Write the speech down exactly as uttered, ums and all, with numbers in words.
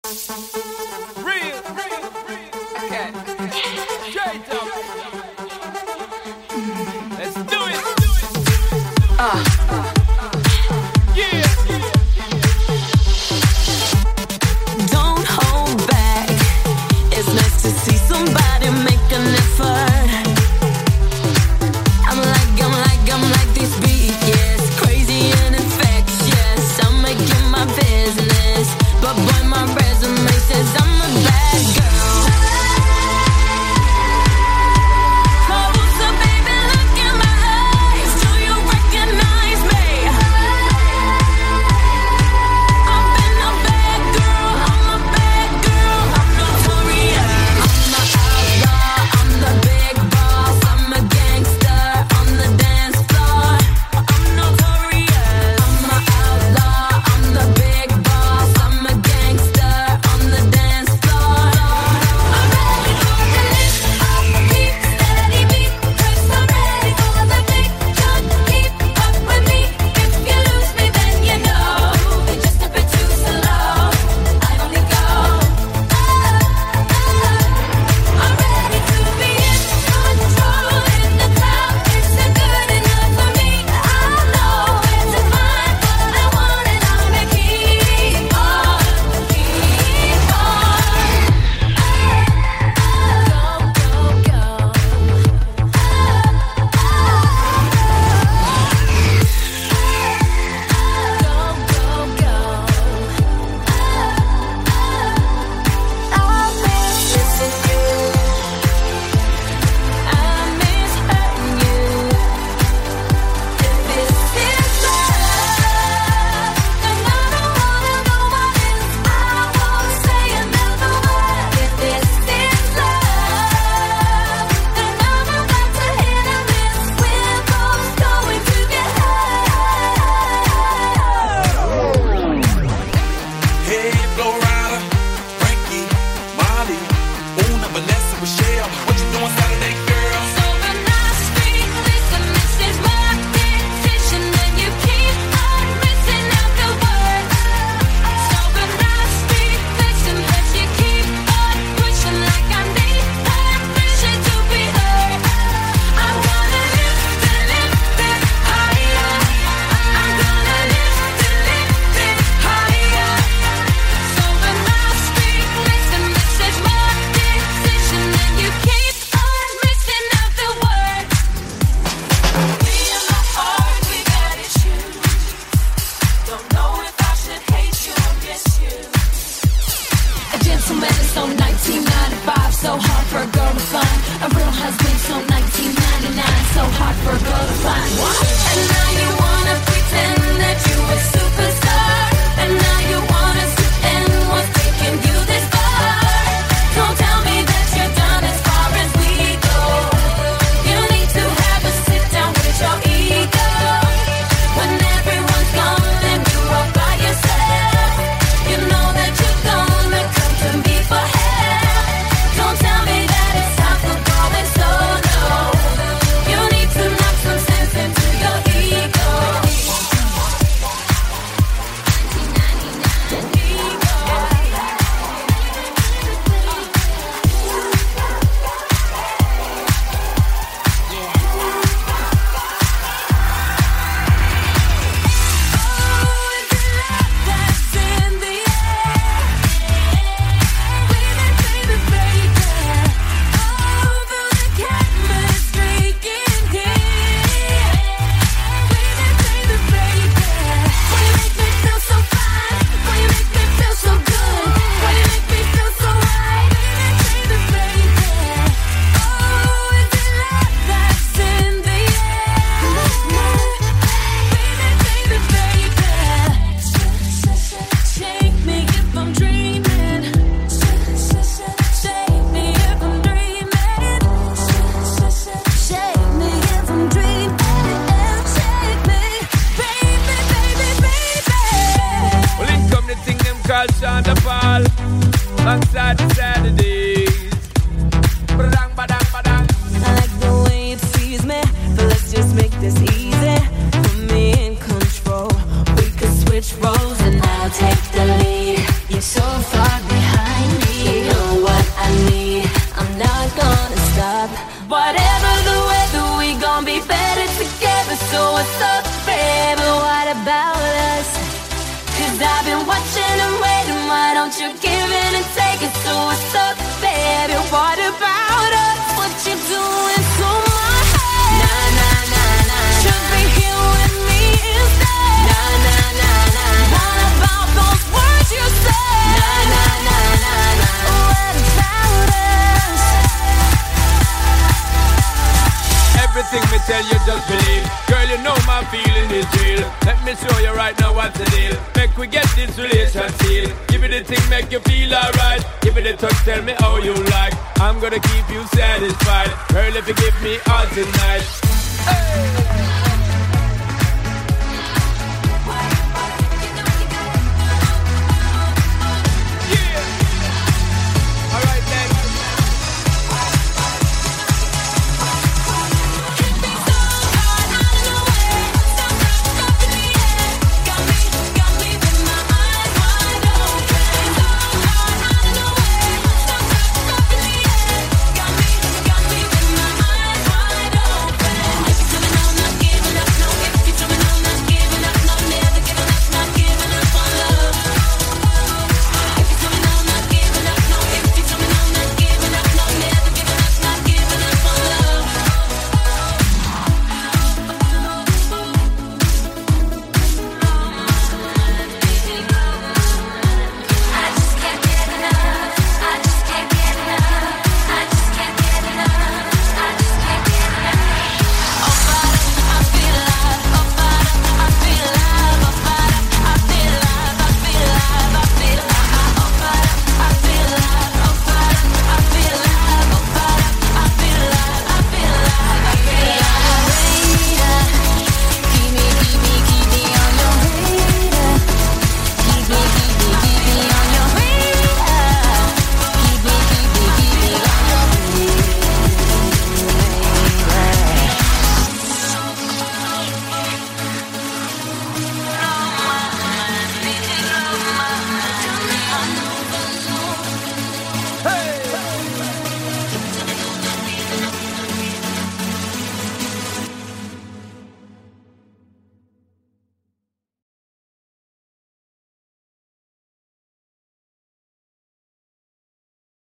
Real, real, real. Okay. Straight up. Let's do it. Ah. Yeah. Don't hold back. It's nice to see somebody make an effort. I'm like, I'm like, I'm like this beat, yes. Crazy and infectious. I'm making my business. But boy, my resume says I'm a bad girl. Oh, so baby, look in my eyes. Do you recognize me? I've been a bad girl. I'm a bad girl. I'm notorious. I'm the outlaw. I'm the big boss. I'm a gangster on the dance floor. I'm notorious. I'm the outlaw. I'm the big boss. I'm a gangster on the dance floor. I'm ready for the lift. I'll keep steady beat. 'Cause I'm ready for the big gun. Keep up with me. If you lose me, then you know you're just a bit too slow. I only go. Oh, oh. I'm ready to be in control in the crowd. Isn't good enough for me. I know where to find what I want, and I'ma keep on, keep on. Go, go, go. Go, go, go. I miss missing you. I miss hurting you. If this is love, then I don't wanna know what is. I won't say another word. If this is love, then I'm about to hit a miss. We're both going to get Hey, Flo Rida, Frankie, Molly, Una, Vanessa, Michelle. What you doing Saturday, girl? So when I speak, listen, this is my decision, and you keep on missing out the word. So when I speak, listen, but you keep on pushing like I need permission to be heard. I'm gonna lift it, lift it higher. I'm gonna lift it, lift it higher. So when I speak, listen, this is my decision, and you keep on missing out the word. Me and my heart, we got issues. Don't know if I should hate you or miss you. A gentleman is so nineteen ninety-five, so hard for a girl to find. A real husband, so nineteen ninety-nine, so hard for a girl to find. And now you wanna pretend that you a superstar. And now you wanna sit and what's taking you this far. Don't tell me that you're done as far as we go. You need to have a sit down with your ego. When everyone's gone and you're all by yourself, you know that you're gonna come to me for help. Don't tell me that it's time for going solo. You need to knock some sense into your ego. alongside the Saturdays. Badang, badang, badang. I like the way it sees me, but let's just make this easy. Put me in control. We could switch roles and I'll take the lead. You're so far behind. So what's up, baby? What about us? Cause I've been watching and waiting. Why don't you give in and take it? So what's up, baby? What about us? What you doing to my head? Nah, nah, nah, nah. Should be here with me instead. Nah, nah, nah, nah. What about those words you said? Nah, nah, nah, nah, nah. What about us? Everything me tell you, just believe. Girl, you know my feeling is real. Let me show you right now what's the deal. Make we get this relation sealed. Give it the thing, make you feel alright. Give it a touch, tell me how you like. I'm gonna keep you satisfied. Girl, if you give me all tonight. Hey.